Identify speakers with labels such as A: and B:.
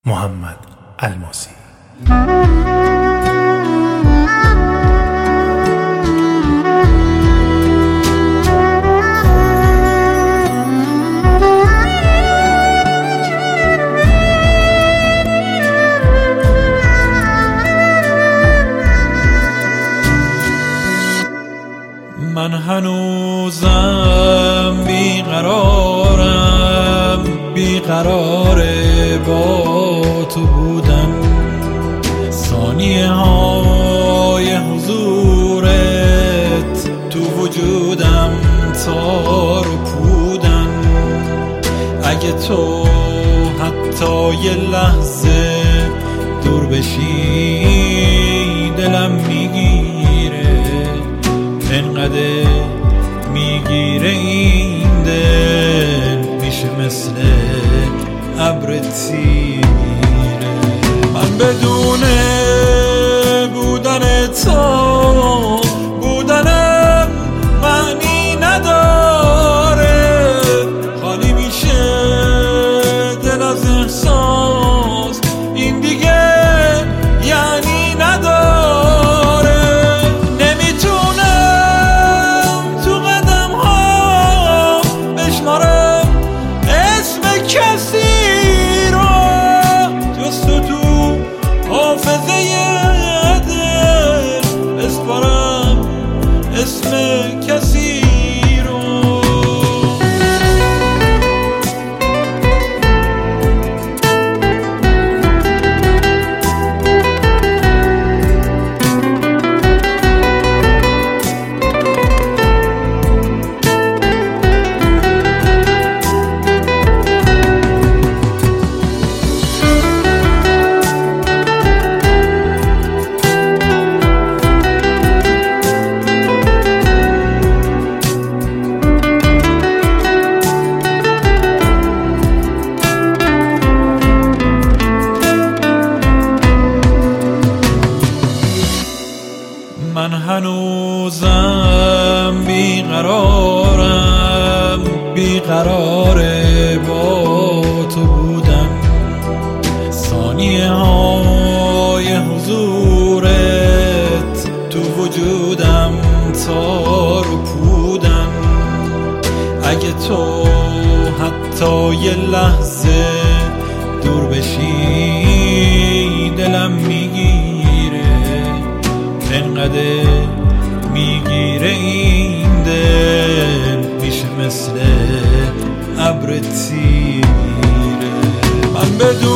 A: محمد الماسی.
B: من هنوزم بیقرار با تو بودم. ثانیه های حضورت تو وجودم تار و پودن. اگه تو حتی یه لحظه دور بشی دلم میگیره، انقدر میگیره این دل میشه مثل ابر تیره. من بدون بودن تو بودنم معنی نداره. خالی میشه دل از احساس، این دیگه یعنی نداره. نمیتونم تو قدم ها بشمارم اسم کسی رو جز تو حافظه دل بسپارم اسم کسی رو. من هنوزم بیقرار با تو بودم. ثانیه های حضورت تو وجودم تار و پودن. اگه تو حتی یه لحظه دور بشی دلم میگیره، انقدر میگیره این دل میشه مثل ابر تیره. من بدون